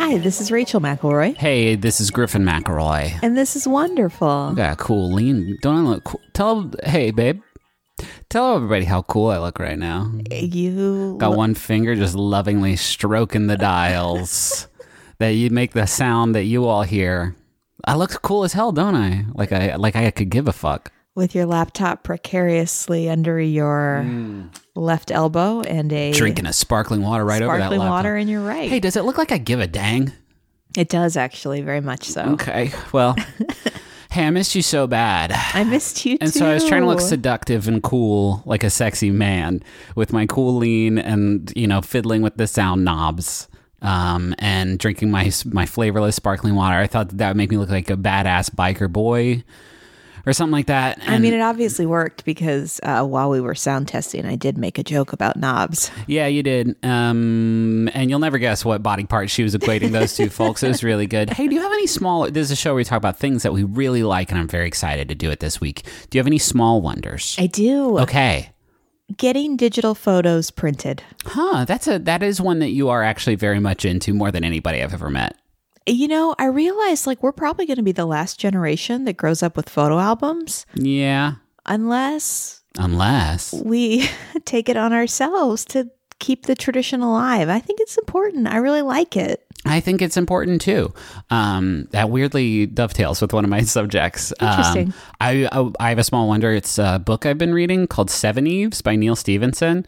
Hi, this is Rachel McElroy. Hey, this is Griffin McElroy. And this is wonderful. Got a cool lean. Don't I look cool? Hey, babe. Tell everybody how cool I look right now. You got one finger just lovingly stroking the dials that you make the sound that you all hear. I look cool as hell, don't I? Like I could give a fuck. With your laptop precariously under your left elbow and drinking a sparkling water right over that laptop. Sparkling water in your right. Hey, does it look like I give a dang? It does, actually, very much so. Okay, well, hey, I missed you so bad. I missed you too. And so I was trying to look seductive and cool, like a sexy man, with my cool lean and, fiddling with the sound knobs. And drinking my flavorless sparkling water. I thought that would make me look like a badass biker boy or something like that. And it obviously worked because while we were sound testing, I did make a joke about knobs. Yeah, you did. And you'll never guess what body part she was equating those two, folks. It was really good. Hey, do you have any small... This is a show where we talk about things that we really like, and I'm very excited to do it this week. Do you have any small wonders? I do. Okay. Getting digital photos printed. Huh, that is one that you are actually very much into, more than anybody I've ever met. I realized we're probably going to be the last generation that grows up with photo albums. Yeah. Unless we take it on ourselves to keep the tradition alive. I think it's important. I really like it. I think it's important too. That weirdly dovetails with one of my subjects. Interesting. I have a small wonder. It's a book I've been reading called Seven Eves by Neil Stephenson.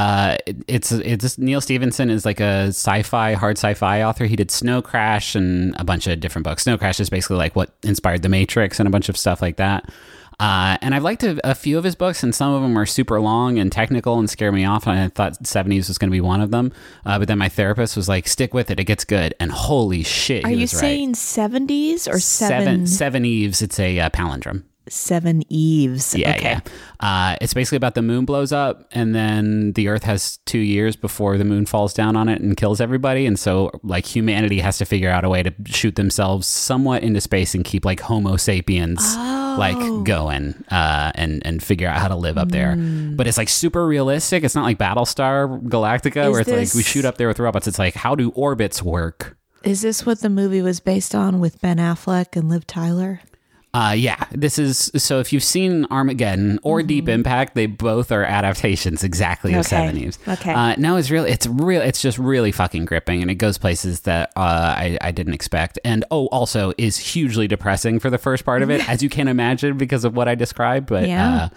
It's Neil Stephenson is like a hard sci-fi author. He did Snow Crash and a bunch of different books. Snow Crash is basically like what inspired The Matrix and a bunch of stuff like that. And I've liked a few of his books, and some of them are super long and technical and scare me off. And I thought 70s was going to be one of them. But then my therapist was like, stick with it. It gets good. And holy shit, Are he you was saying right. 70s or Seven Eves. It's a palindrome. Seven Eves. Yeah, okay. Yeah. It's basically about the moon blows up, and then the Earth has 2 years before the moon falls down on it and kills everybody. And so, humanity has to figure out a way to shoot themselves somewhat into space and keep Homo sapiens going and figure out how to live up there. But it's super realistic. It's not like Battlestar Galactica, where it's we shoot up there with robots. It's how do orbits work? Is this what the movie was based on with Ben Affleck and Liv Tyler? Yeah, this is, so if you've seen Armageddon or Deep Impact, they both are adaptations exactly of Seven Eves. Okay. No, it's just really fucking gripping, and it goes places that I didn't expect. And also is hugely depressing for the first part of it, as you can imagine because of what I described. But I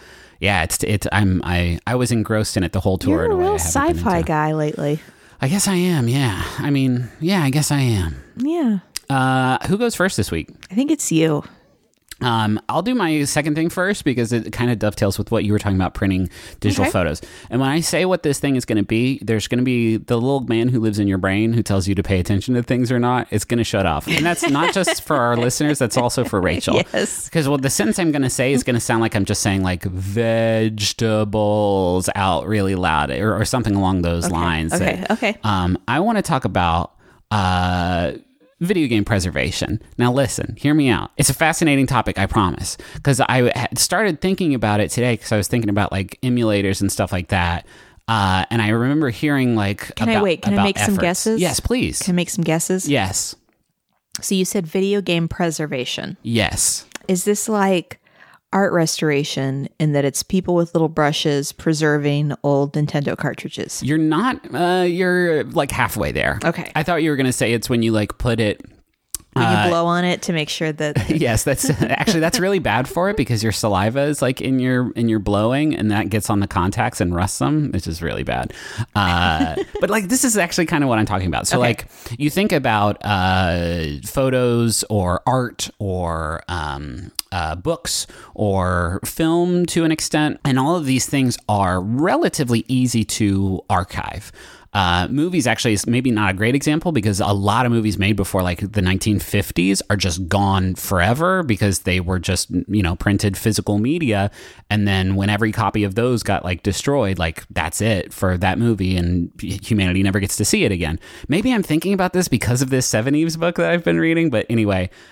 was engrossed in it the whole tour. You're a real sci-fi guy lately. I guess I am, yeah. I guess I am. Yeah. Who goes first this week? I think it's you. I'll do my second thing first because it kind of dovetails with what you were talking about, printing digital photos. And when I say what this thing is going to be, there's going to be the little man who lives in your brain who tells you to pay attention to things or not. It's going to shut off. And that's not just for our listeners. That's also for Rachel. Yes. Because the sentence I'm going to say is going to sound like I'm just saying vegetables out really loud or something along those lines. Okay. I want to talk about... video game preservation. Now listen, hear me out. It's a fascinating topic, I promise, because I had started thinking about it today because I was thinking about emulators and stuff like that. And I remember hearing Can I make some guesses? Yes, please. Can I make some guesses? Yes. So you said video game preservation. Yes. Is this art restoration in that it's people with little brushes preserving old Nintendo cartridges? You're not, you're halfway there. Okay. I thought you were going to say it's when you put it... When you blow on it to make sure that... Yes, that's really bad for it because your saliva is in your blowing and that gets on the contacts and rusts them, which is really bad. But this is actually kind of what I'm talking about. So you think about photos or art or books or film to an extent, and all of these things are relatively easy to archive. Movies actually is maybe not a great example because a lot of movies made before the 1950s are just gone forever because they were just, printed physical media. And then when every copy of those got destroyed, that's it for that movie and humanity never gets to see it again. Maybe I'm thinking about this because of this Seven Eves book that I've been reading. But anyway,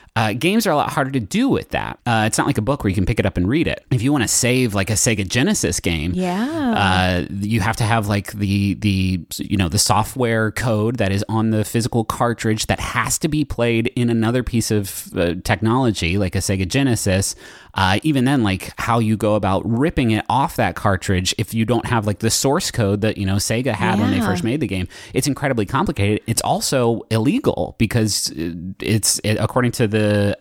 games are a lot harder to do with that. It's not like a book where you can pick it up and read it. If you want to save like a Sega Genesis game, you have to have like the software code that is on the physical cartridge that has to be played in another piece of technology like a Sega Genesis. Even then, like how you go about ripping it off that cartridge if you don't have like the source code that Sega had when they first made the game, it's incredibly complicated. It's also illegal because it's according to the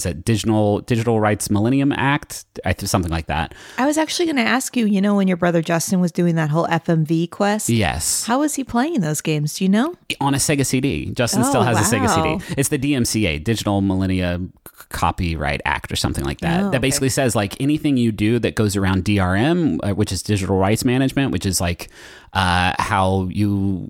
Digital Rights Millennium Act, something like that. I was actually going to ask you, when your brother Justin was doing that whole FMV quest. Yes. How was he playing those games? Do you know? On a Sega CD. Justin still has a Sega CD. It's the DMCA, Digital Millennium Copyright Act or something like that. That basically says like anything you do that goes around DRM, which is digital rights management, which is like how you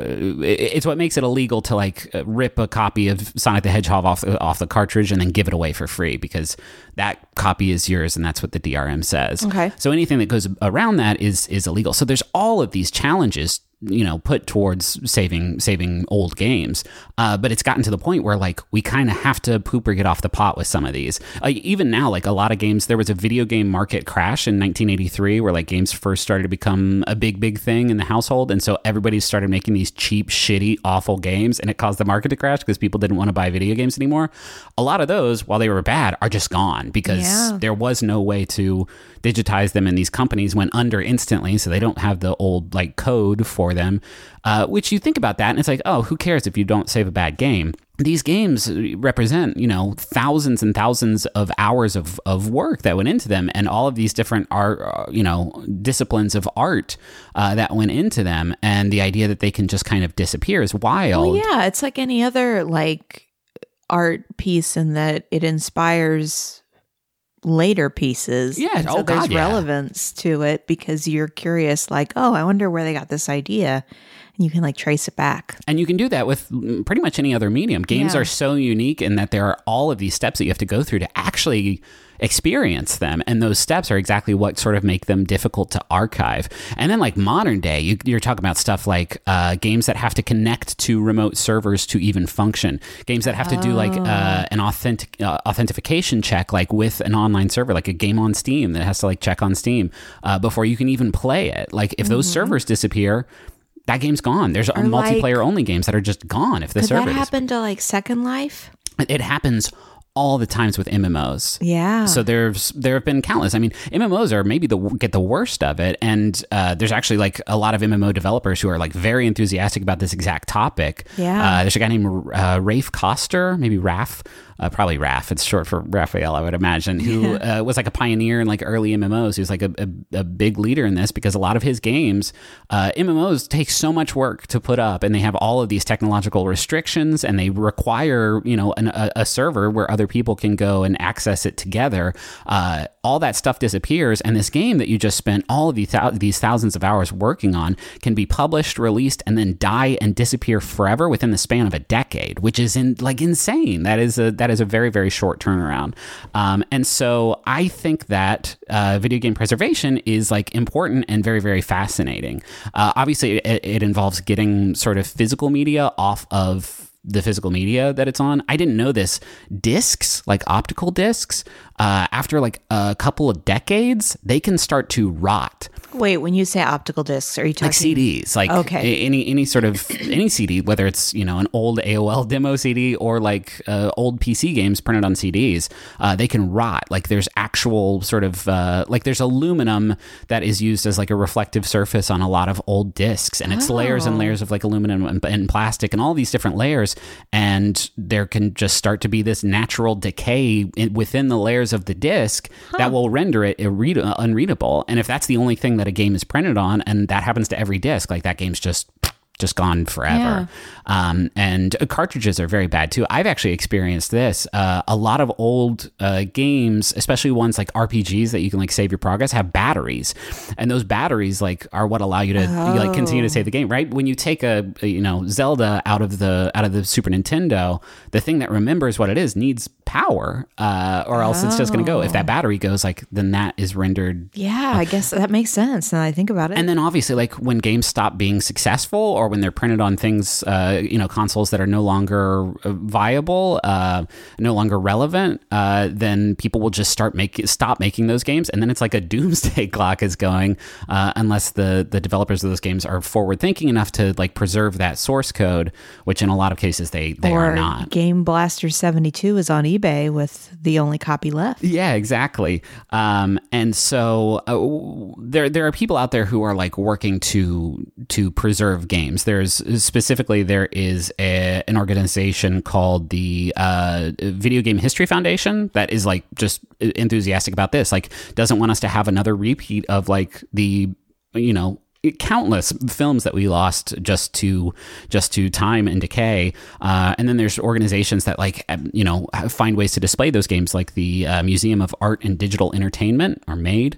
it's what makes it illegal to like rip a copy of Sonic the Hedgehog off the cartridge and then give it away for free because that copy is yours and that's what the DRM says. Okay. So anything that goes around that is illegal. So there's all of these challenges put towards saving old games. But it's gotten to the point where like we kind of have to poop or get off the pot with some of these. Even now, like a lot of games, there was a video game market crash in 1983 where like games first started to become a big thing in the household. And so everybody started making these cheap, shitty, awful games and it caused the market to crash because people didn't want to buy video games anymore. A lot of those, while they were bad, are just gone because there was no way to digitize them and these companies went under instantly. So they don't have the old like code for them, which you think about that and it's like, oh, who cares if you don't save a bad game? These games represent, thousands and thousands of hours of work that went into them and all of these different art, disciplines of art that went into them. And the idea that they can just kind of disappear is wild. Well, yeah, it's like any other like art piece in that it inspires later pieces. Yeah. And so there's relevance to it because you're curious, like, oh, I wonder where they got this idea. And you can like trace it back. And you can do that with pretty much any other medium. Games are so unique in that there are all of these steps that you have to go through to actually experience them. And those steps are exactly what sort of make them difficult to archive. And then like modern day, you're talking about stuff like games that have to connect to remote servers to even function. Games that have to do like an authentication check, like with an online server, like a game on Steam that has to like check on Steam before you can even play it. Like if those servers disappear, that game's gone. There's multiplayer only games that are just gone if the server. Could that happen to like Second Life? It happens all the times with MMOs. Yeah. So there have been countless. I mean, MMOs are maybe get the worst of it. And there's actually like a lot of MMO developers who are like very enthusiastic about this exact topic. Yeah. There's a guy named Rafe Koster, maybe Raf. Probably Raph. It's short for Raphael, I would imagine, who was like a pioneer in like early MMOs. He was like a big leader in this because a lot of his games, MMOs take so much work to put up and they have all of these technological restrictions and they require, a server where other people can go and access it together. All that stuff disappears. And this game that you just spent all of these thousands of hours working on can be published, released, and then die and disappear forever within the span of a decade, which is insane. That is a very, very short turnaround. And so I think that video game preservation is like important and very, very fascinating. Obviously, it involves getting sort of physical media off of the physical media that it's on. I didn't know this. Discs, like optical discs, after like a couple of decades, they can start to rot. Wait, when you say optical discs, are you talking like CDs? Like any sort of any CD, whether it's an old AOL demo CD or like old PC games printed on CDs, they can rot. Like there's actual sort of like there's aluminum that is used as like a reflective surface on a lot of old discs, and it's layers and layers of like aluminum and plastic and all these different layers, and there can just start to be this natural decay within the layers of the disc that will render it unreadable. And if that's the only thing that a game is printed on, and that happens to every disc, like that game's just gone forever. And cartridges are very bad too. I've actually experienced this. A lot of old games, especially ones like RPGs that you can like save your progress, have batteries, and those batteries like are what allow you to like continue to save the game. Right when you take a Zelda out of the Super Nintendo, the thing that remembers what it is needs power, or else it's just going to go. If that battery goes, like then that is rendered. Yeah, I guess that makes sense now I think about it. And then obviously, like when games stop being successful, or when they're printed on things, consoles that are no longer viable, no longer relevant, then people will just stop making those games. And then it's like a doomsday clock is going, unless the developers of those games are forward thinking enough to like preserve that source code, which in a lot of cases they are not. Game Blaster 72 is on eBay with the only copy left. Yeah, exactly. And so there are people out there who are like working to preserve games. There is an organization called the Video Game History Foundation that is like just enthusiastic about this. Like, doesn't want us to have another repeat of like the countless films that we lost just to time and decay. And then there's organizations that find ways to display those games, like the Museum of Art and Digital Entertainment, or MADE,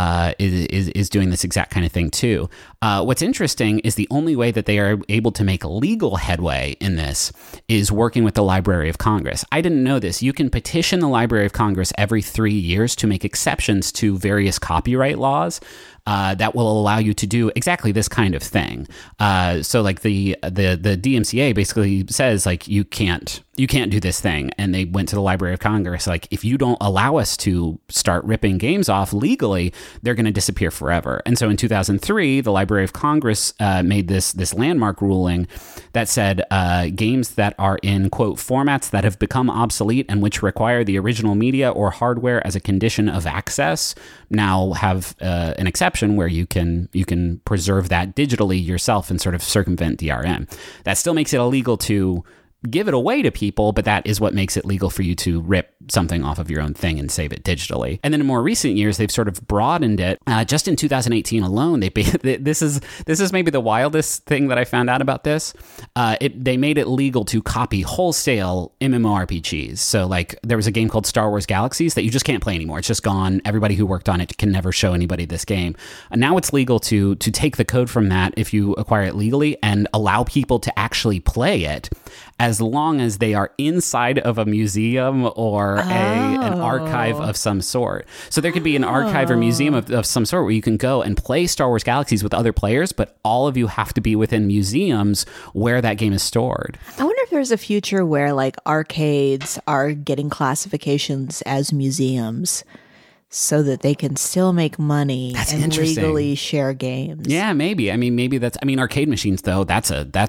is doing this exact kind of thing too. What's interesting is the only way that they are able to make legal headway in this is working with the Library of Congress. I didn't know this. You can petition the Library of Congress every 3 years to make exceptions to various copyright laws that will allow you to do exactly this kind of thing. So like the DMCA basically says like you can't do this thing, and they went to the Library of Congress like, if you don't allow us to start ripping games off legally, they're going to disappear forever. And so in 2003, the Library of Congress made this landmark ruling that said games that are in, quote, formats that have become obsolete and which require the original media or hardware as a condition of access now have an exception where you can preserve that digitally yourself and sort of circumvent DRM. That still makes it illegal to give it away to people, but that is what makes it legal for you to rip something off of your own thing and save it digitally. And then in more recent years, they've sort of broadened it. Just in 2018 alone, this is maybe the wildest thing that I found out about this. They made it legal to copy wholesale MMORPGs. So like there was a game called Star Wars Galaxies that you just can't play anymore. It's just gone. Everybody who worked on it can never show anybody this game. And now it's legal to take the code from that if you acquire it legally and allow people to actually play it, as long as they are inside of a museum or an archive of some sort. So there could be an archive or museum of some sort where you can go and play Star Wars Galaxies with other players, but all of you have to be within museums where that game is stored. I wonder if there's a future where like arcades are getting classifications as museums so that they can still make money and legally share games. Yeah, maybe. I mean, arcade machines though, that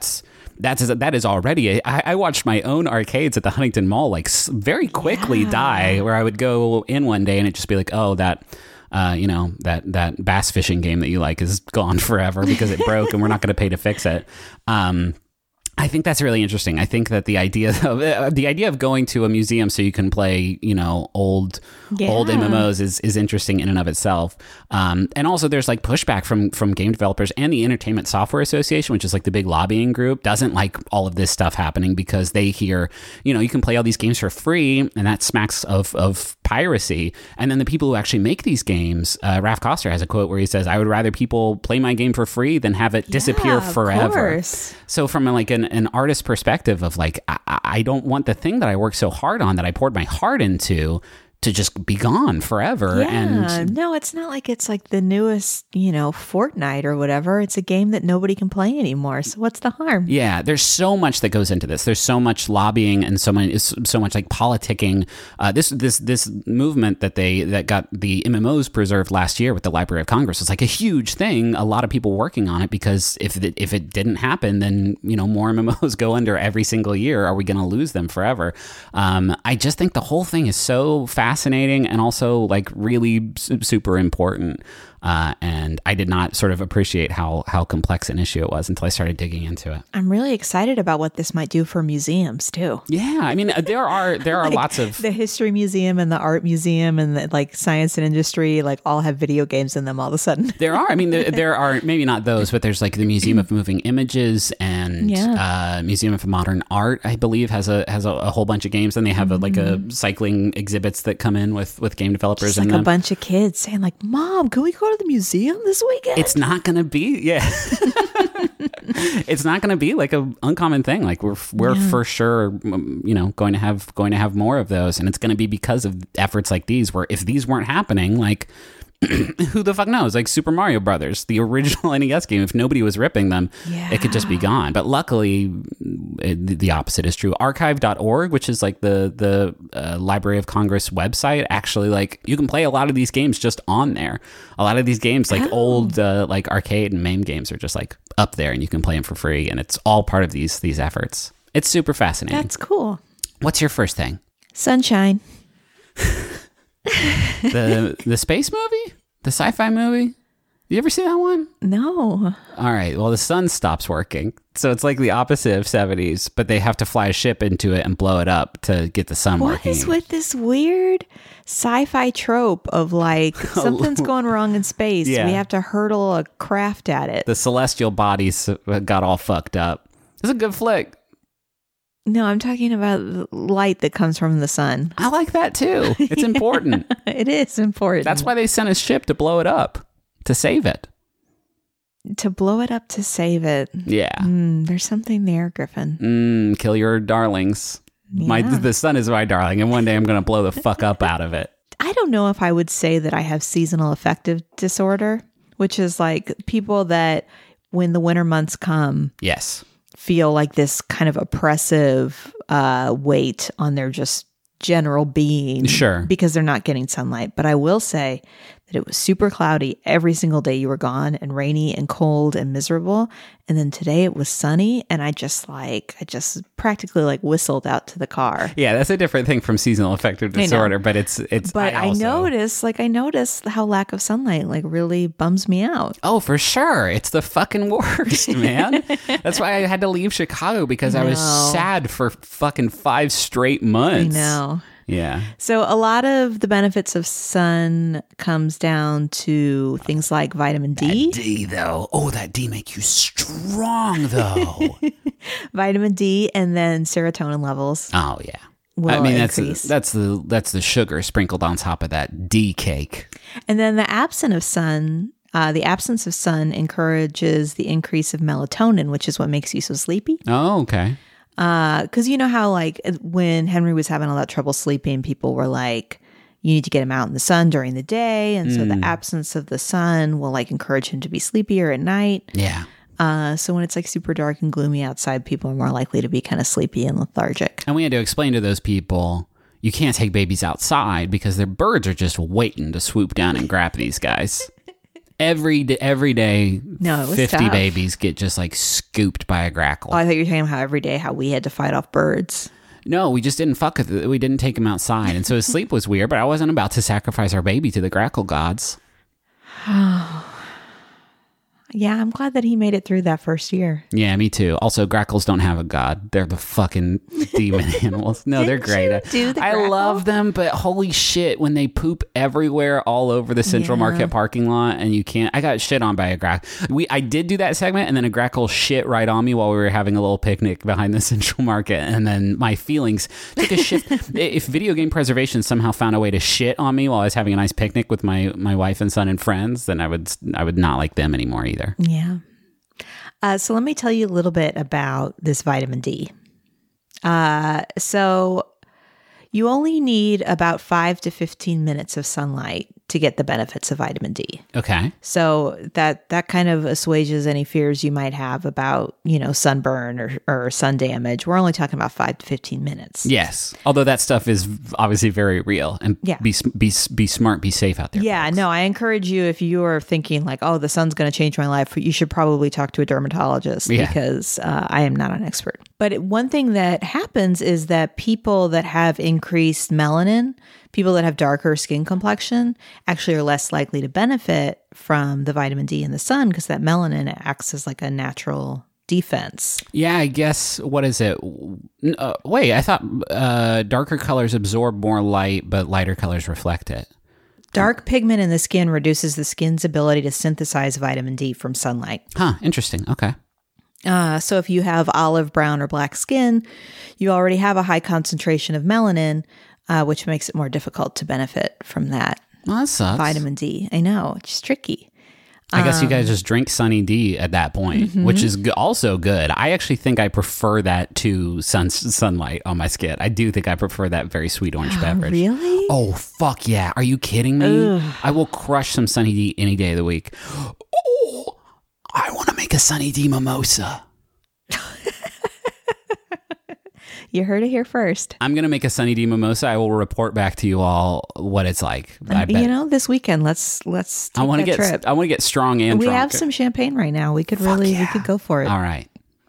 is already. I watched my own arcades at the Huntington Mall like very quickly die, where I would go in one day and it'd just be like, oh, that bass fishing game that you like is gone forever because it broke and we're not going to pay to fix it. I think that's really interesting. I think that the idea of going to a museum so you can play, old MMOs is interesting in and of itself. And also there's like pushback from game developers, and the Entertainment Software Association, which is like the big lobbying group, doesn't like all of this stuff happening because they hear, you can play all these games for free, and that smacks of piracy. And then the people who actually make these games, Raph Koster has a quote where he says, "I would rather people play my game for free than have it disappear forever." So from like an artist perspective of like, I don't want the thing that I worked so hard on, that I poured my heart into, to just be gone forever. Yeah, and no, it's not like it's like the newest, Fortnite or whatever. It's a game that nobody can play anymore. So what's the harm? Yeah, there's so much that goes into this. There's so much lobbying and so much like politicking. This movement that got the MMOs preserved last year with the Library of Congress was like a huge thing. A lot of people working on it, because if it didn't happen, then more MMOs go under every single year. Are we going to lose them forever? I just think the whole thing is so fascinating and also like really super important. And I did not sort of appreciate how complex an issue it was until I started digging into it. I'm really excited about what this might do for museums too. Yeah, I mean there are like lots of the History Museum and the Art Museum and the like Science and Industry like all have video games in them all of a sudden. There are. I mean there are maybe not those, but there's like the Museum of Moving Images and Museum of Modern Art, I believe, has a whole bunch of games, and they have a cycling exhibits that come in with game developers. Just like a bunch of kids saying like, "Mom, can we go to the museum this weekend?" It's not going to be, it's not going to be like an uncommon thing. Like we're for sure, going to have more of those, and it's going to be because of efforts like these, where if these weren't happening, like Who the fuck knows? Like Super Mario Brothers, the original NES game, if nobody was ripping them, it could just be gone. But luckily, the opposite is true. Archive.org, which is like the Library of Congress website, actually, like, you can play a lot of these games just on there. A lot of these games, like old like arcade and MAME games, are just like up there, and you can play them for free, and it's all part of these efforts. It's super fascinating. That's cool. What's your first thing? Sunshine. The space movie? The sci-fi movie? You ever see that one? No. All right. Well, the sun stops working. So it's like the opposite of 70s, but they have to fly a ship into it and blow it up to get the sun working. What is with this weird sci-fi trope of like something's going wrong in space? Yeah. We have to hurtle a craft at it. The celestial bodies got all fucked up. It's a good flick. No, I'm talking about the light that comes from the sun. I like that too. It's important. It is important. That's why they sent a ship to blow it up, to save it. To blow it up to save it. Yeah. There's something there, Griffin. Kill your darlings. Yeah. The sun is my darling, and one day I'm going to blow the fuck up out of it. I don't know if I would say that I have seasonal affective disorder, which is like people that when the winter months come, yes, feel like this kind of oppressive weight on their just general being. Sure. Because they're not getting sunlight. But I will say that it was super cloudy every single day you were gone, and rainy and cold and miserable. And then today it was sunny, and I just practically like whistled out to the car. Yeah, that's a different thing from seasonal affective disorder, but it's. But I noticed how lack of sunlight like really bums me out. Oh, for sure. It's the fucking worst, man. That's why I had to leave Chicago, because I was sad for fucking 5 straight months. I know. Yeah. So a lot of the benefits of sun comes down to things like vitamin D. That D, though. Oh, that D make you strong, though. Vitamin D, and then serotonin levels. Oh, yeah. I mean, that's the sugar sprinkled on top of that D cake. And then the absence of sun encourages the increase of melatonin, which is what makes you so sleepy. Oh, okay. Because you know how like when Henry was having all that trouble sleeping, people were like, you need to get him out in the sun during the day. And so the absence of the sun will like encourage him to be sleepier at night. Yeah. So when it's like super dark and gloomy outside, people are more likely to be kind of sleepy and lethargic. And we had to explain to those people, you can't take babies outside because their birds are just waiting to swoop down and grab these guys. Every day, 50 tough. babies get just like scooped by a grackle. Oh, I thought you were talking about how every day how we had to fight off birds. No, we just didn't fuck with it. We didn't take him outside. And so his sleep was weird, but I wasn't about to sacrifice our baby to the grackle gods. Yeah, I'm glad that he made it through that first year. Yeah, me too. Also, grackles don't have a god. They're the fucking demon animals. No, they're great. I love them, but holy shit, when they poop everywhere all over the Central Market parking lot, and you can't. I got shit on by a grackle. I did do that segment, and then a grackle shit right on me while we were having a little picnic behind the Central Market, and then my feelings took a shift. If Video Game Preservation somehow found a way to shit on me while I was having a nice picnic with my wife and son and friends, then I would not like them anymore either. Yeah. So let me tell you a little bit about this vitamin D. So you only need about 5 to 15 minutes of sunlight to get the benefits of vitamin D. Okay. So that kind of assuages any fears you might have about, sunburn or sun damage. We're only talking about 5 to 15 minutes. Yes. Although that stuff is obviously very real, and be smart, be safe out there. Yeah, folks. no, I encourage you, if you are thinking like, oh, the sun's going to change my life, you should probably talk to a dermatologist because I am not an expert. But one thing that happens is that people that have increased melanin, people that have darker skin complexion, actually are less likely to benefit from the vitamin D in the sun because that melanin acts as like a natural defense. Yeah, I guess, what is it? Wait, I thought darker colors absorb more light, but lighter colors reflect it. Dark pigment in the skin reduces the skin's ability to synthesize vitamin D from sunlight. Huh, interesting. Okay. So if you have olive brown or black skin, you already have a high concentration of melanin, which makes it more difficult to benefit from that. Well, that sucks. Vitamin D. I know, it's tricky. I guess you guys just drink Sunny D at that point, which is also good. I actually think I prefer that to Sunlight on my skin. I do think I prefer that very sweet orange beverage. Really? Oh, fuck yeah. Are you kidding me? Ugh. I will crush some Sunny D any day of the week. Oh, I want to make a Sunny D mimosa. You heard it here first. I'm going to make a Sunny D mimosa. I will report back to you all what it's like. This weekend, let's take that trip. I want to get strong and we drunk. have some champagne right now. We could we could go for it. All right.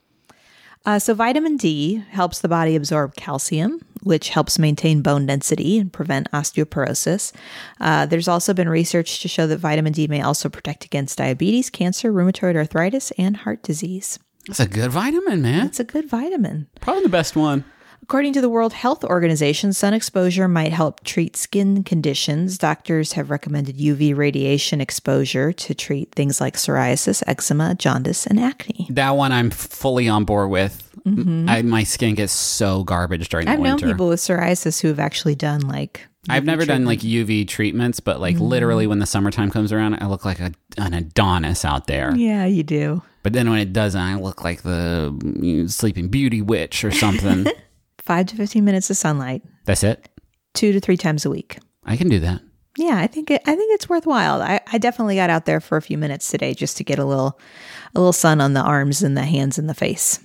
So vitamin D helps the body absorb calcium, which helps maintain bone density and prevent osteoporosis. There's also been research to show that vitamin D may also protect against diabetes, cancer, rheumatoid arthritis, and heart disease. That's a good vitamin, man. It's a good vitamin. Probably the best one. According to the World Health Organization, sun exposure might help treat skin conditions. Doctors have recommended UV radiation exposure to treat things like psoriasis, eczema, jaundice, and acne. That one I'm fully on board with. Mm-hmm. My skin gets so garbage during the winter. I've known people with psoriasis who have actually done like I've never done like UV treatments, but like literally when the summertime comes around, I look like an Adonis out there. Yeah, you do. But then when it doesn't, I look like the Sleeping Beauty witch or something. 5 to 15 minutes of sunlight. That's it? 2 to 3 times a week. I can do that. Yeah, I think it's worthwhile. I definitely got out there for a few minutes today just to get a little sun on the arms and the hands and the face.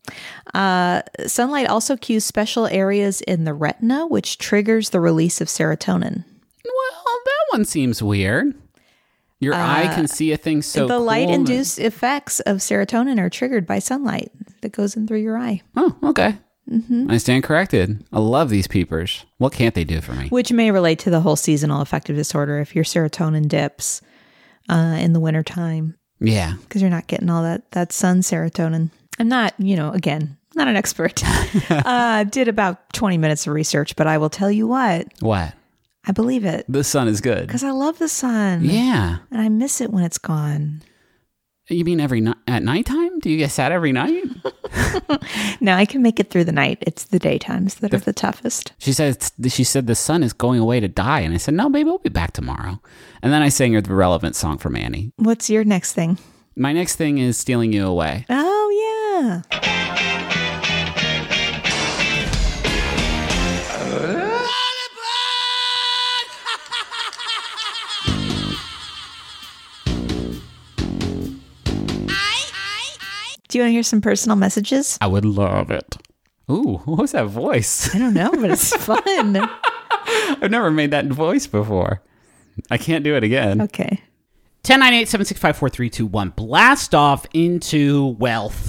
Sunlight also cues special areas in the retina, which triggers the release of serotonin. Well, that one seems weird. Your eye can see a thing so the cool. light-induced effects of serotonin are triggered by sunlight that goes in through your eye. Oh, okay. Mm-hmm. I stand corrected. I love these peepers. What can't they do for me? Which may relate to the whole seasonal affective disorder if your serotonin dips in the wintertime. Yeah. Because you're not getting all that sun serotonin. I'm not, again, not an expert. Did about 20 minutes of research, but I will tell you what. What? I believe it. The sun is good. Because I love the sun. Yeah. And I miss it when it's gone. You mean at nighttime? Do you get sad every night? No, I can make it through the night. It's the daytimes that are the toughest. She said the sun is going away to die. And I said, no, baby, we'll be back tomorrow. And then I sang her the relevant song from Annie. What's your next thing? My next thing is Stealing You Away. Oh, yeah. Do you want to hear some personal messages? I would love it. Ooh, what was that voice? I don't know, but it's fun. I've never made that voice before. I can't do it again. Okay. 1098-765-4321. Blast off into wealth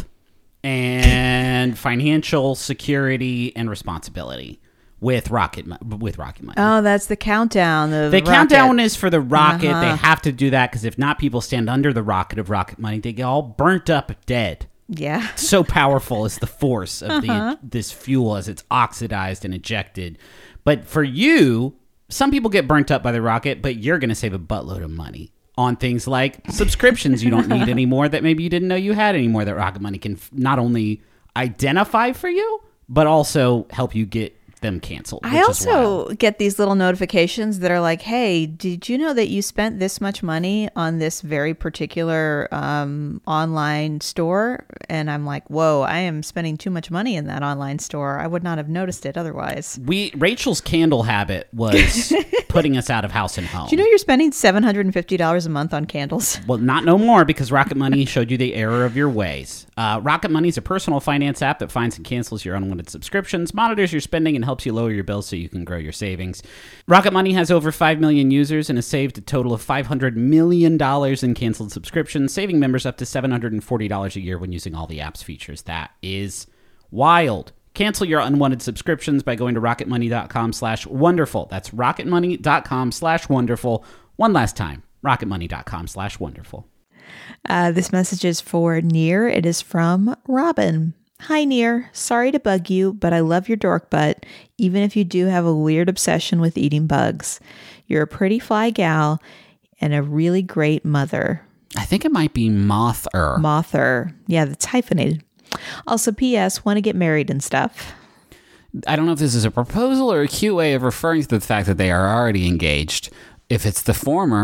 and financial security and responsibility with Rocket Money. Oh, that's the countdown. The countdown is for the rocket. Uh-huh. They have to do that because if not, people stand under the rocket of Rocket Money. They get all burnt up dead. Yeah. So powerful is the force of this fuel as it's oxidized and ejected. But for you, some people get burnt up by the rocket, but you're going to save a buttload of money on things like subscriptions you don't need anymore that maybe you didn't know you had anymore that Rocket Money can not only identify for you, but also help you get them canceled. I also get these little notifications that are like, hey, did you know that you spent this much money on this very particular online store? And I'm like, whoa, I am spending too much money in that online store. I would not have noticed it otherwise. Rachel's candle habit was putting us out of house and home. Do you know you're spending $750 a month on candles? Well, not no more because Rocket Money showed you the error of your ways. Rocket Money is a personal finance app that finds and cancels your unwanted subscriptions, monitors your spending, and helps you lower your bills so you can grow your savings. Rocket Money has over 5 million users and has saved a total of $500 million in canceled subscriptions, saving members up to $740 a year when using all the app's features. That is wild. Cancel your unwanted subscriptions by going to rocketmoney.com/wonderful. That's rocketmoney.com/wonderful. One last time, rocketmoney.com/wonderful. This message is for Near. It is from Robin. Hi, Near. Sorry to bug you, but I love your dork butt, even if you do have a weird obsession with eating bugs. You're a pretty fly gal and a really great mother. I think it might be Mother. Mother. Yeah, that's hyphenated. Also, P.S., want to get married and stuff. I don't know if this is a proposal or a cute way of referring to the fact that they are already engaged. If it's the former,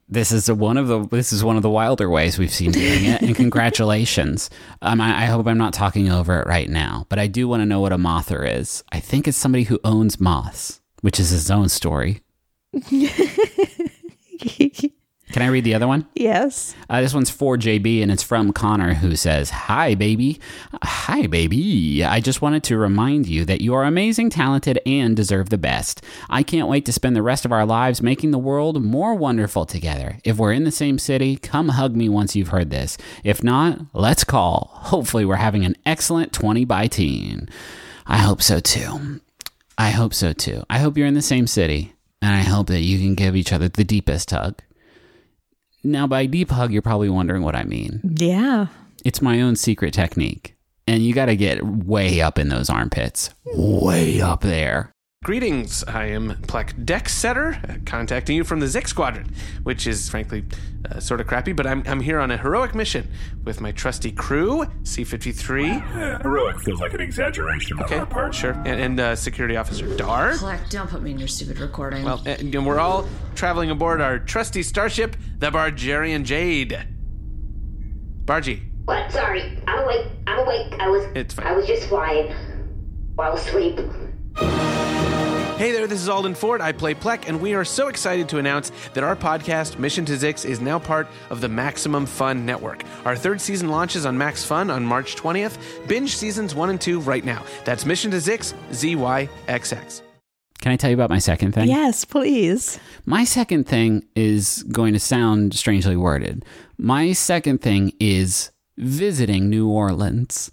This is one of the wilder ways we've seen doing it, and congratulations. I hope I'm not talking over it right now, but I do want to know what a mother is. I think it's somebody who owns moths, which is his own story. Can I read the other one? Yes. This one's for JB, and it's from Connor, who says, Hi, baby. Hi, baby. I just wanted to remind you that you are amazing, talented, and deserve the best. I can't wait to spend the rest of our lives making the world more wonderful together. If we're in the same city, come hug me once you've heard this. If not, let's call. Hopefully we're having an excellent 20 by teen. I hope so, too. I hope so, too. I hope you're in the same city, and I hope that you can give each other the deepest hug. Now, by deep hug, you're probably wondering what I mean. Yeah. It's my own secret technique. And you got to get way up in those armpits. Way up there. Greetings, I am Plek Decksetter, contacting you from the Zik Squadron, which is, frankly, sort of crappy, but I'm here on a heroic mission with my trusty crew, C-53. Heroic feels like an exaggeration on our part. Sure. And Security Officer Dar. Plek, don't put me in your stupid recording. Well, and we're all traveling aboard our trusty starship, the Bargerian Jade. Bargy. What? Sorry. I'm awake. It's fine. I was just flying while asleep. Hey there, this is Alden Ford. I play Plek, and we are so excited to announce that our podcast, Mission to Zyxx, is now part of the Maximum Fun Network. Our third season launches on Max Fun on March 20th. Binge seasons 1 and 2 right now. That's Mission to Zyxx, ZYXX. Can I tell you about my second thing? Yes, please. My second thing is going to sound strangely worded. My second thing is visiting New Orleans.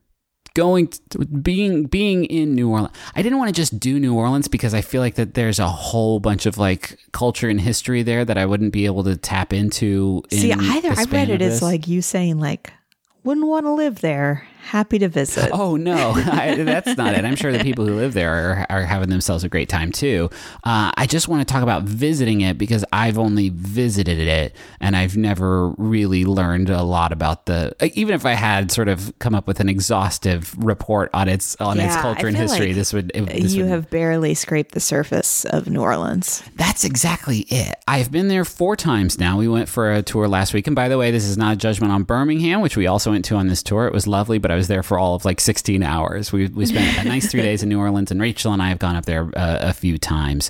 Being in New Orleans. I didn't want to just do New Orleans because I feel like that there's a whole bunch of like culture and history there that I wouldn't be able to tap into. I read it as like you saying like, wouldn't want to live there. Happy to visit. Oh, no, that's not it. I'm sure the people who live there are having themselves a great time, too. I just want to talk about visiting it because I've only visited it and I've never really learned a lot about even if I had sort of come up with an exhaustive report on its culture and history, like you have barely scraped the surface of New Orleans. That's exactly it. I've been there 4 times now. We went for a tour last week. And by the way, this is not a judgment on Birmingham, which we also went to on this tour. It was lovely, but I was there for all of like 16 hours. We spent a nice 3 days in New Orleans, and Rachel and I have gone up there a few times.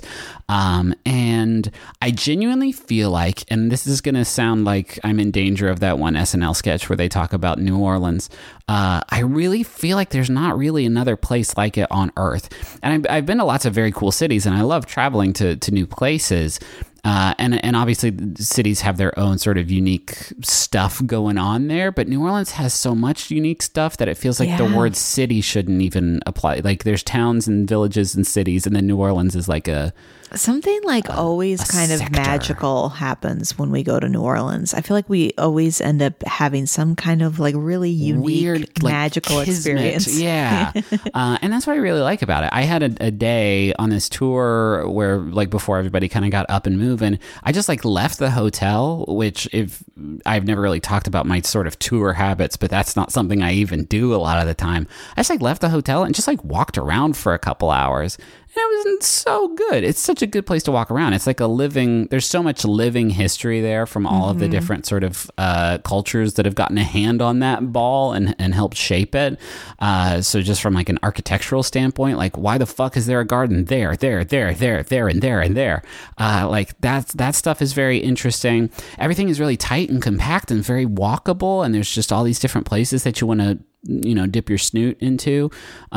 And I genuinely feel like, and this is going to sound like I'm in danger of that one SNL sketch where they talk about New Orleans. I really feel like there's not really another place like it on Earth. And I've been to lots of very cool cities, and I love traveling to new places. And obviously cities have their own sort of unique stuff going on there, but New Orleans has so much unique stuff that it feels like the word city shouldn't even apply. Like there's towns and villages and cities, and then New Orleans is like something like always kind of magical happens when we go to New Orleans. I feel like we always end up having some kind of like really unique, weird, magical experience. Yeah. And that's what I really like about it. I had a day on this tour where like before everybody kind of got up and moving, I just like left the hotel, which if I've never really talked about my sort of tour habits, but that's not something I even do a lot of the time. I just like left the hotel and just like walked around for a couple hours. And it was so good. It's such a good place to walk around. It's like there's so much living history there from all of the different sort of cultures that have gotten a hand on that ball and helped shape it. So just from like an architectural standpoint, like why the fuck is there a garden there, and there? Like that stuff is very interesting. Everything is really tight and compact and very walkable. And there's just all these different places that you want to dip your snoot into.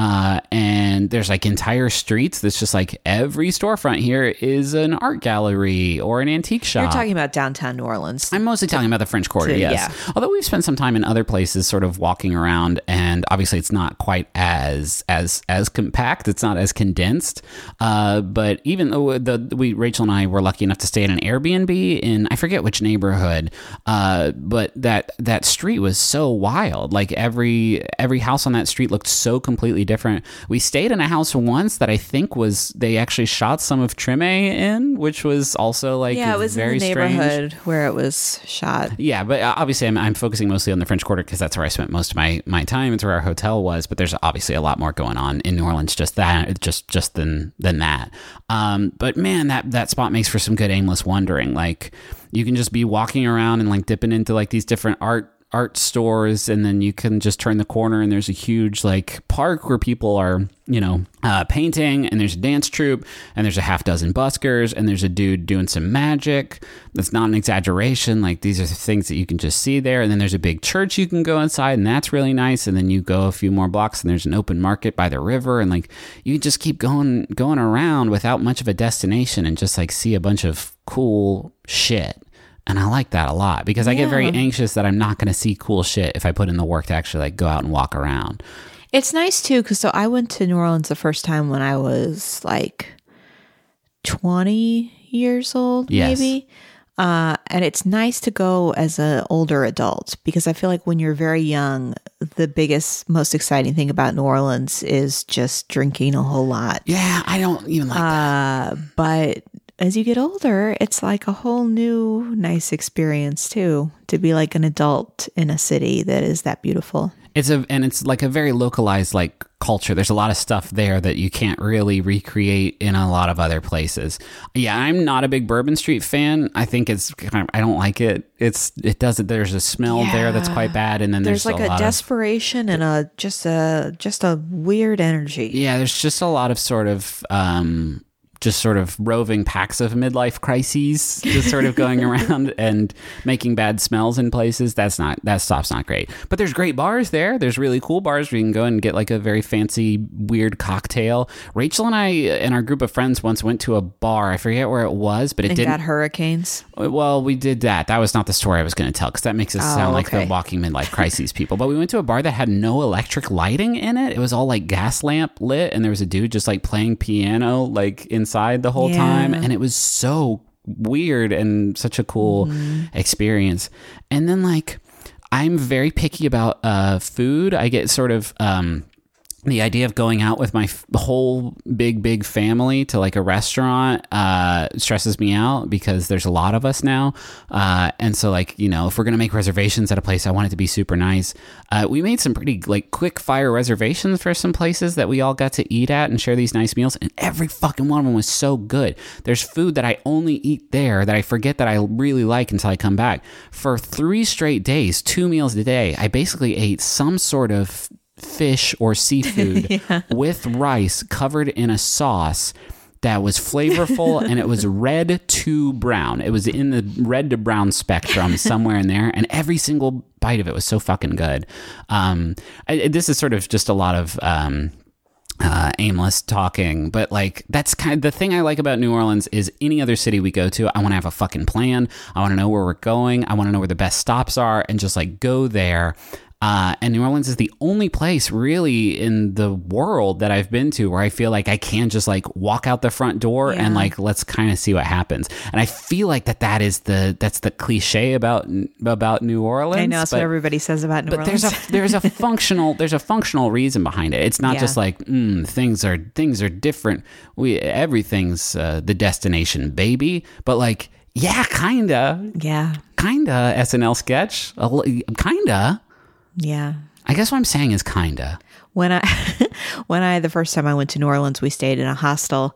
And there's like entire streets that's just like every storefront here is an art gallery or an antique shop. You're talking about downtown New Orleans. I'm mostly talking about the French Quarter, yes. Yeah. Although we've spent some time in other places sort of walking around, and obviously it's not quite as compact. It's not as condensed. But even though Rachel and I were lucky enough to stay in an Airbnb in, I forget which neighborhood, but that street was so wild. Like every every house on that street looked so completely different. We stayed in a house once that I think they actually shot some of Treme in, which was also like it was very in the strange. neighborhood where it was shot. Yeah, but obviously I'm focusing mostly on the French Quarter because that's where I spent most of my time. It's where our hotel was, but there's obviously a lot more going on in New Orleans just than that. But man, that spot makes for some good aimless wandering. Like you can just be walking around and like dipping into like these different art stores, and then you can just turn the corner and there's a huge like park where people are, painting, and there's a dance troupe, and there's a half dozen buskers, and there's a dude doing some magic. That's not an exaggeration. Like these are the things that you can just see there. And then there's a big church you can go inside, and that's really nice. And then you go a few more blocks and there's an open market by the river, and like you just keep going around without much of a destination and just like see a bunch of cool shit. And I like that a lot because I get very anxious that I'm not going to see cool shit if I put in the work to actually like go out and walk around. It's nice too, because I went to New Orleans the first time when I was like 20 years old, maybe. And it's nice to go as an older adult because I feel like when you're very young, the biggest, most exciting thing about New Orleans is just drinking a whole lot. Yeah, I don't even like that. But as you get older, it's like a whole new nice experience too, to be like an adult in a city that is that beautiful. It's like a very localized like culture. There's a lot of stuff there that you can't really recreate in a lot of other places. Yeah, I'm not a big Bourbon Street fan. I think I don't like it. There's a smell there that's quite bad, and then there's like a desperation and just a weird energy. Yeah, there's just a lot of sort of roving packs of midlife crises just sort of going around and making bad smells in places. That stuff's not great. But there's great bars there. There's really cool bars where you can go and get like a very fancy, weird cocktail. Rachel and I and our group of friends once went to a bar. I forget where it was, but it didn't. Got hurricanes? Well, we did that. That was not the story I was going to tell because that makes us sound like the walking midlife crises people. But we went to a bar that had no electric lighting in it. It was all like gas lamp lit, and there was a dude just like playing piano like inside the whole time, and it was so weird and such a cool experience. And then like I'm very picky about food. I get sort of the idea of going out with my whole big family to like a restaurant stresses me out because there's a lot of us now. And so like, if we're going to make reservations at a place, I want it to be super nice. We made some pretty like quick fire reservations for some places that we all got to eat at and share these nice meals. And every fucking one of them was so good. There's food that I only eat there that I forget that I really like until I come back. For 3 straight days, 2 meals a day, I basically ate some sort of fish or seafood with rice covered in a sauce that was flavorful and it was red to brown. It was in the red to brown spectrum somewhere in there, and every single bite of it was so fucking good. This is sort of just a lot of aimless talking, but like that's kind of the thing I like about New Orleans is any other city we go to, I want to have a fucking plan. I want to know where we're going. I want to know where the best stops are and just like go there. And New Orleans is the only place really in the world that I've been to where I feel like I can just like walk out the front door and like, let's kind of see what happens. And I feel like that's the cliche about New Orleans. I know that's what everybody says about New Orleans. But there's a functional reason behind it. It's not just like, things are different. Everything's the destination, baby. But like, yeah, kinda. Yeah. Kinda SNL sketch. Kinda. Yeah. I guess what I'm saying is kinda. The first time I went to New Orleans, we stayed in a hostel,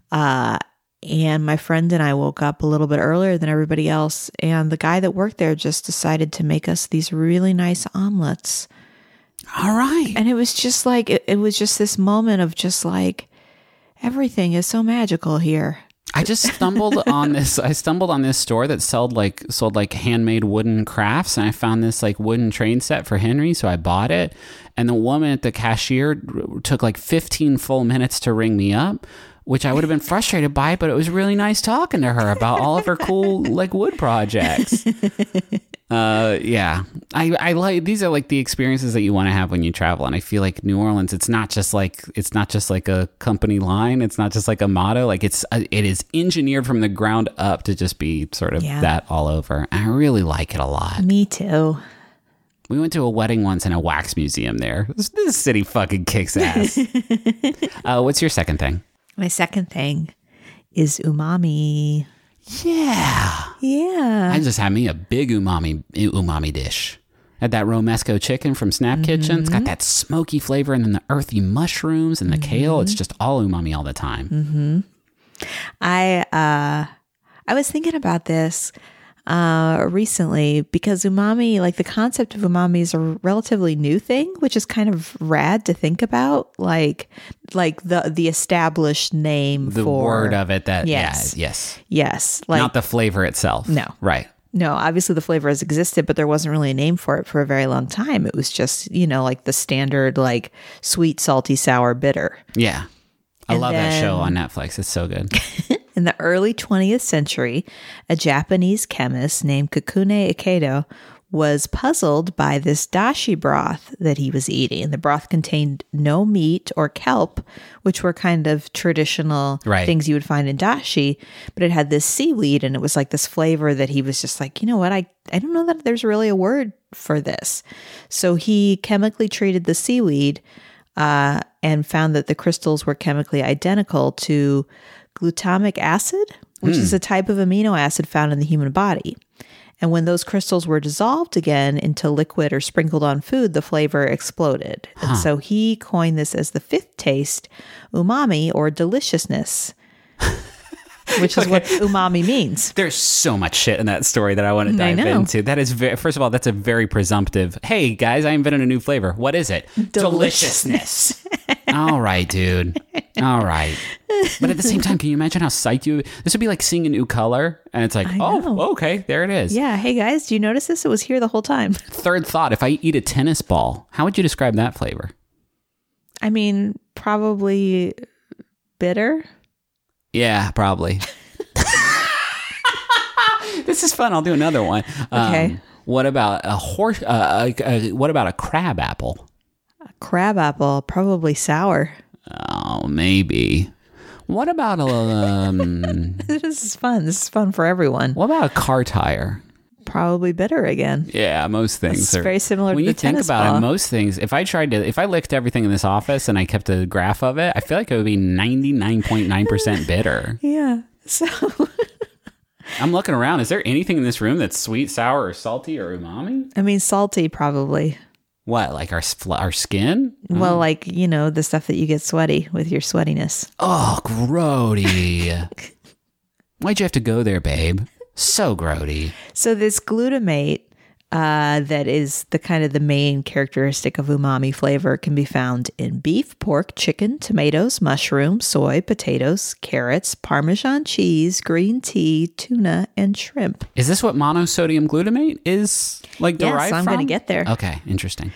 and my friend and I woke up a little bit earlier than everybody else, and the guy that worked there just decided to make us these really nice omelets. All right. And it was just like, it was just this moment of just like, everything is so magical here. I just stumbled on this. I stumbled on this store that sold like handmade wooden crafts, and I found this like wooden train set for Henry, so I bought it. And the woman at the cashier took like 15 full minutes to ring me up, which I would have been frustrated by, but it was really nice talking to her about all of her cool like wood projects. Yeah, I like, these are like the experiences that you want to have when you travel. And I feel like New Orleans, it's not just like a company line. It's not just like a motto. Like it is engineered from the ground up to just be sort of that all over. And I really like it a lot. Me too. We went to a wedding once in a wax museum there. This city fucking kicks ass. What's your second thing? My second thing is umami. Yeah. Yeah. I just had me a big umami dish. Had that romesco chicken from Snap Kitchen. It's got that smoky flavor and then the earthy mushrooms and the kale. It's just all umami all the time. I was thinking about this recently because umami, like the concept of umami is a relatively new thing, which is kind of rad to think about. Like the established name The for word of it that, yes. yes. Like, Not the flavor itself. No. Right. No, obviously the flavor has existed, but there wasn't really a name for it for a very long time. It was just, like the standard, like sweet, salty, sour, bitter. Yeah. I And love that then- show on Netflix. It's so good. In the early 20th century, a Japanese chemist named Kakune Ikedo was puzzled by this dashi broth that he was eating. The broth contained no meat or kelp, which were kind of traditional Right. things you would find in dashi, but it had this seaweed and it was like this flavor that he was just like, you know what, I don't know that there's really a word for this. So he chemically treated the seaweed and found that the crystals were chemically identical to glutamic acid, which is a type of amino acid found in the human body. And when those crystals were dissolved again into liquid or sprinkled on food, the flavor exploded. And so he coined this as the fifth taste, umami, or deliciousness, which is what umami means. There's so much shit in that story that I want to dive know. into. That is first of all, that's a very presumptive. Hey guys, I invented a new flavor. What is it? Deliciousness. All right, dude. All right. But at the same time, can you imagine how psyched you? This would be like seeing a new color, and it's like, know. oh, okay, there it is. Yeah. Hey guys, do you notice this? It was here the whole time. Third thought: if I eat a tennis ball, how would you describe that flavor? I mean, probably bitter. Yeah, probably. This is fun. I'll do another one. Okay. What about a horse? What about a crab apple? Crab apple, probably sour. Oh, maybe. What about a This is fun. This is fun for everyone. what about a car tire? Probably bitter again. Yeah, most things It's are very similar when to you the think tennis about ball. it. Most things, if I licked everything in this office and I kept a graph of it, I feel like it would be 99.9% bitter. Yeah. So I'm looking around. Is there anything in this room that's sweet, sour, or salty, or umami? I mean, salty probably. What, like our skin? Well, like, the stuff that you get sweaty with your sweatiness. Oh, grody. Why'd you have to go there, babe? So grody. So this glutamate that is the main characteristic of umami flavor can be found in beef, pork, chicken, tomatoes, mushrooms, soy, potatoes, carrots, Parmesan cheese, green tea, tuna, and shrimp. Is this what monosodium glutamate is like derived Yes, I'm from? going to get there. Okay, interesting.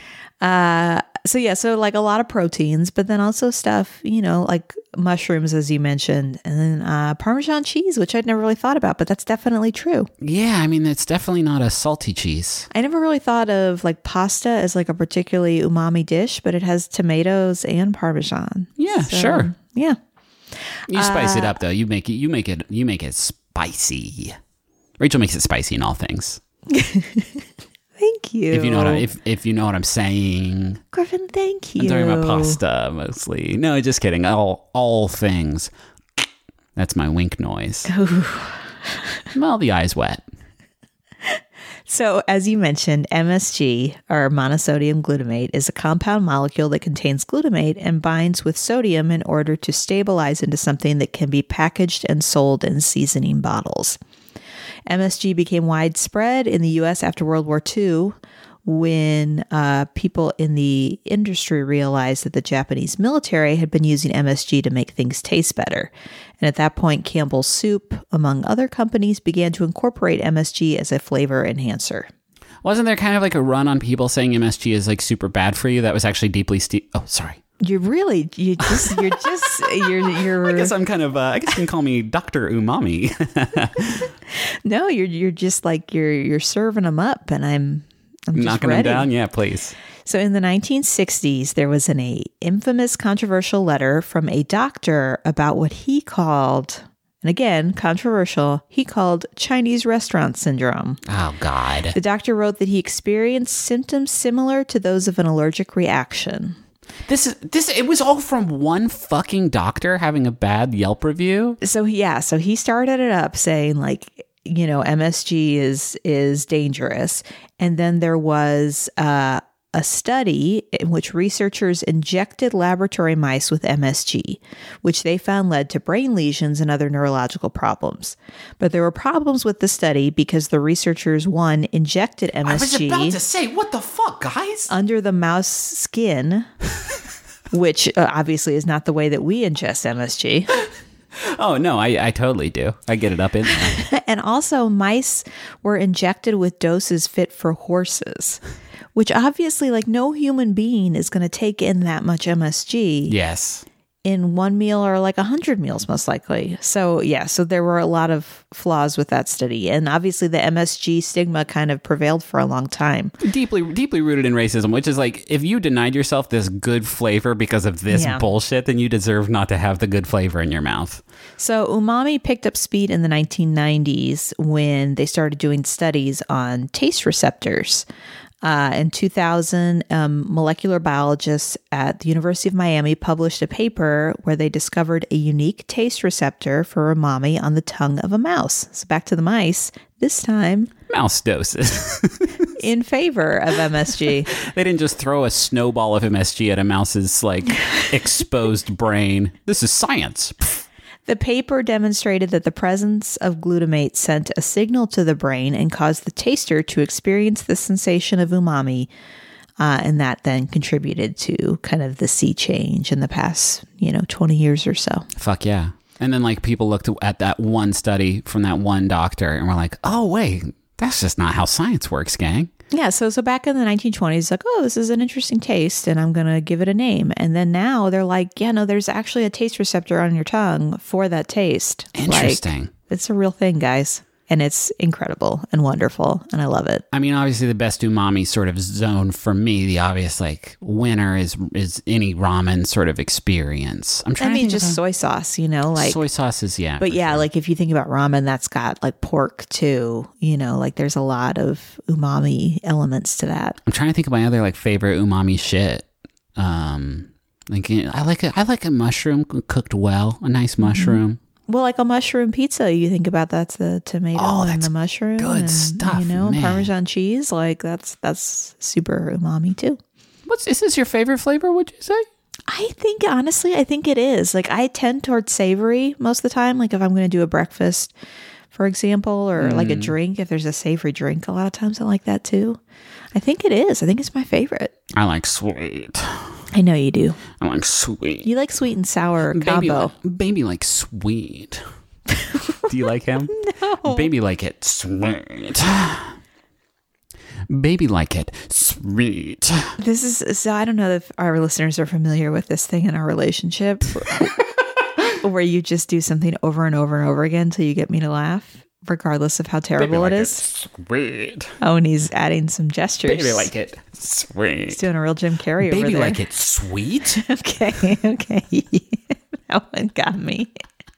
So like a lot of proteins, but then also stuff, like mushrooms, as you mentioned, and then Parmesan cheese, which I'd never really thought about, but that's definitely true. Yeah, I mean, it's definitely not a salty cheese. I never really thought of like pasta as like a particularly umami dish, but it has tomatoes and Parmesan. Yeah, So, sure. Yeah. You spice it up though. You make it spicy. Rachel makes it spicy in all things. Thank you. If you know what I'm saying. Griffin, thank you. I'm talking about pasta mostly. No, just kidding. All things. That's my wink noise. Well, the eye's wet. So, as you mentioned, MSG, or monosodium glutamate, is a compound molecule that contains glutamate and binds with sodium in order to stabilize into something that can be packaged and sold in seasoning bottles. MSG became widespread in the U.S. after World War II when people in the industry realized that the Japanese military had been using MSG to make things taste better. And at that point, Campbell's Soup, among other companies, began to incorporate MSG as a flavor enhancer. Wasn't there kind of like a run on people saying MSG is like super bad for you? That was actually deeply oh, sorry. You're I guess I'm kind of, I guess you can call me Dr. Umami. No, you're just like, you're serving them up and I'm just knocking ready. them down. Yeah, please. So in the 1960s, there was an infamous controversial letter from a doctor about what he called and again, controversial, he called Chinese restaurant syndrome. Oh, God. The doctor wrote that he experienced symptoms similar to those of an allergic reaction. It was all from one fucking doctor having a bad Yelp review. So he started it up saying like, you know, MSG is dangerous. And then there was a study in which researchers injected laboratory mice with MSG, which they found led to brain lesions and other neurological problems. But there were problems with the study because the researchers, one, injected MSG. I was about to say, what the fuck, guys? Under the mouse skin, which obviously is not the way that we ingest MSG. Oh, no, I totally do. I get it up in there. And also, mice were injected with doses fit for horses, which obviously, like, no human being is going to take in that much MSG. Yes. In one meal or like 100 meals, most likely. So, yeah, so there were a lot of flaws with that study. And obviously, the MSG stigma kind of prevailed for a long time. Deeply rooted in racism, which is like, if you denied yourself this good flavor because of this bullshit, then you deserve not to have the good flavor in your mouth. So umami picked up speed in the 1990s when they started doing studies on taste receptors. In 2000, molecular biologists at the University of Miami published a paper where they discovered a unique taste receptor for umami on the tongue of a mouse. So back to the mice, this time mouse doses. In favor of MSG. They didn't just throw a snowball of MSG at a mouse's like exposed brain. This is science. The paper demonstrated that the presence of glutamate sent a signal to the brain and caused the taster to experience the sensation of umami. And that then contributed to kind of the sea change in the past, 20 years or so. Fuck yeah. And then like people looked at that one study from that one doctor and were like, oh, wait, that's just not how science works, gang. Yeah, so back in the 1920s, like, oh, this is an interesting taste, and I'm going to give it a name. And then now they're like, yeah, no, there's actually a taste receptor on your tongue for that taste. Interesting. Like, it's a real thing, guys. And it's incredible and wonderful, and I love it. I mean, obviously the best umami sort of zone for me, the obvious like winner is any ramen sort of experience. I'm trying to think just soy sauce, like soy sauce is But yeah, sure. Like if you think about ramen, that's got like pork too, like there's a lot of umami elements to that. I'm trying to think of my other like favorite umami shit. Like I like a mushroom cooked well, a nice mushroom. Well, like a mushroom pizza, you think about that's the tomato and the mushroom. Good stuff, man. Parmesan cheese, like that's super umami too. Is this your favorite flavor, would you say? I think, honestly, it is. Like I tend towards savory most of the time. Like if I'm going to do a breakfast, for example, or like a drink, if there's a savory drink, a lot of times I like that too. I think it is. I think it's my favorite. I like sweet. I know you do. I like sweet. You like sweet and sour combo. Baby like sweet. Do you like him? No. Baby like it sweet. Baby like it sweet. This is, so I don't know if our listeners are familiar with this thing in our relationship where you just do something over and over and over again until you get me to laugh. Regardless of how terrible it is. Sweet. Oh, and he's adding some gestures. Baby like it sweet. He's doing a real Jim Carrey over there. Baby like it sweet. Okay. That one got me.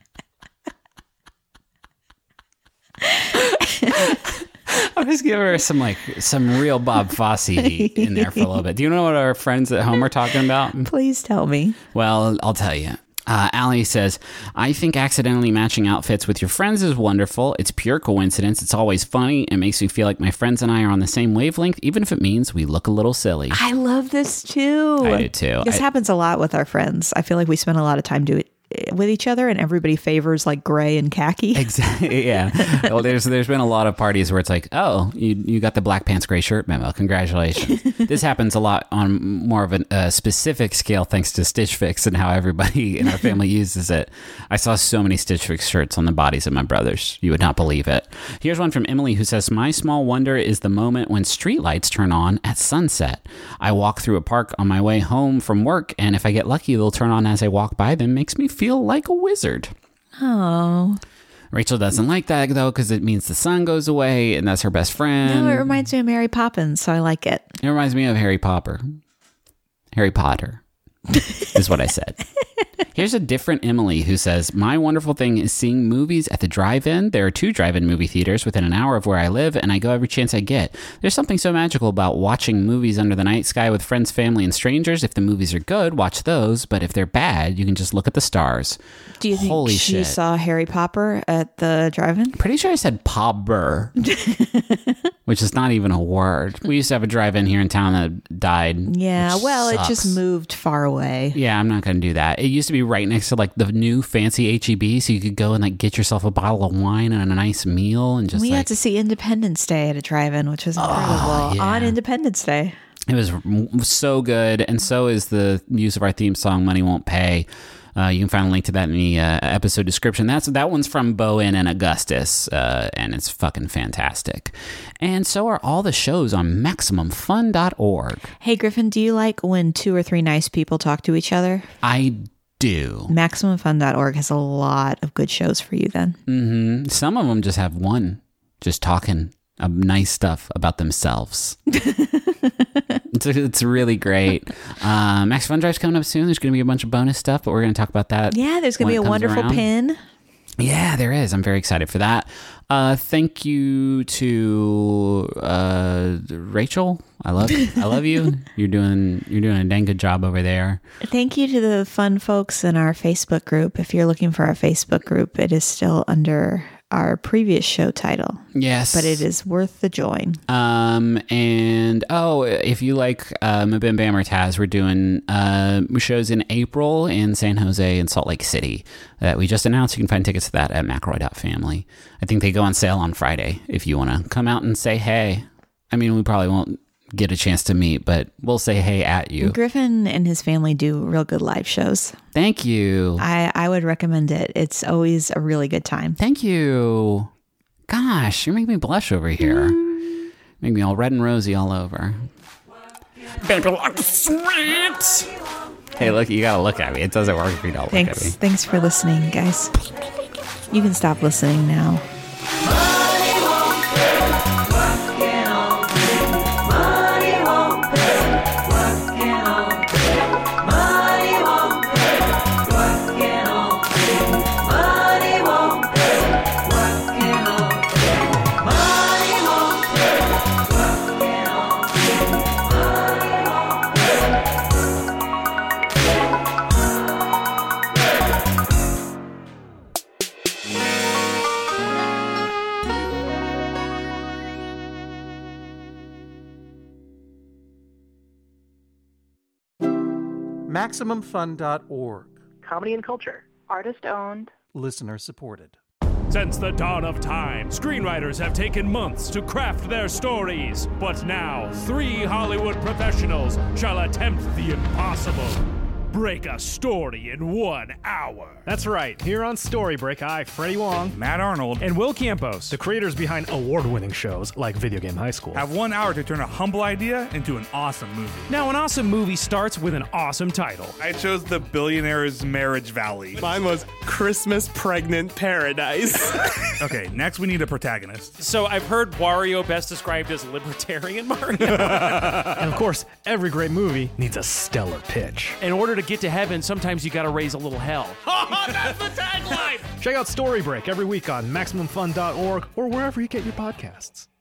I'll just give her some real Bob Fosse in there for a little bit. Do you know what our friends at home are talking about? Please tell me. Well, I'll tell you. Allie says, I think accidentally matching outfits with your friends is wonderful. It's pure coincidence. It's always funny. It makes me feel like my friends and I are on the same wavelength, even if it means we look a little silly. I love this too. I do too. This happens a lot with our friends. I feel like we spend a lot of time doing it with each other, and everybody favors like gray and khaki. Exactly. Yeah. Well, there's been a lot of parties where it's like, oh, you got the black pants, gray shirt memo. Congratulations. This happens a lot on more of a specific scale, thanks to Stitch Fix and how everybody in our family uses it. I saw so many Stitch Fix shirts on the bodies of my brothers. You would not believe it. Here's one from Emily who says, my small wonder is the moment when streetlights turn on at sunset. I walk through a park on my way home from work, and if I get lucky, they'll turn on as I walk by them. Makes me feel like a wizard. Oh. Rachel doesn't like that though, because it means the sun goes away and that's her best friend. No, it reminds me of Mary Poppins, so I like it. It reminds me of Harry Potter. Harry Potter is what I said. Here's a different Emily who says, my wonderful thing is seeing movies at the drive-in. There are 2 drive-in movie theaters within an hour of where I live, and I go every chance I get. There's something so magical about watching movies under the night sky with friends, family, and strangers. If the movies are good, watch those, but if they're bad, you can just look at the stars. Do you think Holy she shit. saw Harry Potter at the drive-in? Pretty sure I said Pobber, which is not even a word. We used to have a drive-in here in town that died. Yeah, well, sucks. it just moved far away. Yeah, I'm not going to do that. It used to be right next to like the new fancy H-E-B, so you could go and like get yourself a bottle of wine and a nice meal and just We had to see Independence Day at a drive-in, which was incredible, on Independence Day. It was so good, and so is the use of our theme song, Money Won't Pay. You can find a link to that in the episode description. That one's from Bowen and Augustus, and it's fucking fantastic. And so are all the shows on MaximumFun.org. Hey, Griffin, do you like when 2 or 3 nice people talk to each other? I do. MaximumFun.org has a lot of good shows for you then. Mm-hmm. Some of them just have one just talking nice stuff about themselves. It's really great. Max Fun Drive's coming up soon. There's going to be a bunch of bonus stuff, but we're going to talk about that. Yeah, there's going to be a wonderful pin. Yeah, there is. I'm very excited for that. Thank you to Rachel. I love you. You're doing a dang good job over there. Thank you to the fun folks in our Facebook group. If you're looking for our Facebook group, it is still under our previous show title. Yes. But it is worth the join. And if you like Mabim Bam or Taz, we're doing shows in April in San Jose and Salt Lake City that we just announced. You can find tickets to that at McElroy.family. I think they go on sale on Friday if you want to come out and say hey. I mean, we probably won't get a chance to meet, but we'll say hey at you. Griffin and his family do real good live shows. Thank you. I would recommend it. It's always a really good time. Thank you. Gosh, you're making me blush over here. Make me all red and rosy all over. Baby, look sweet. Hey, look, you gotta look at me. It doesn't work if you don't look at me. Thanks for listening, guys. You can stop listening now. MaximumFun.org. Comedy and culture. Artist owned. Listener supported. Since the dawn of time, screenwriters have taken months to craft their stories. But now, 3 Hollywood professionals shall attempt the impossible. Break a story in 1 hour. That's right. Here on Story Break, I, Freddie Wong, Matt Arnold, and Will Campos, the creators behind award-winning shows like Video Game High School, have 1 hour to turn a humble idea into an awesome movie. Now, an awesome movie starts with an awesome title. I chose The Billionaire's Marriage Valley. Mine was Christmas Pregnant Paradise. Okay, next we need a protagonist. So I've heard Wario best described as libertarian Mario. And of course, every great movie needs a stellar pitch. In order to get to heaven, sometimes you gotta raise a little hell. Oh, that's the tagline! Check out Story Break every week on MaximumFun.org or wherever you get your podcasts.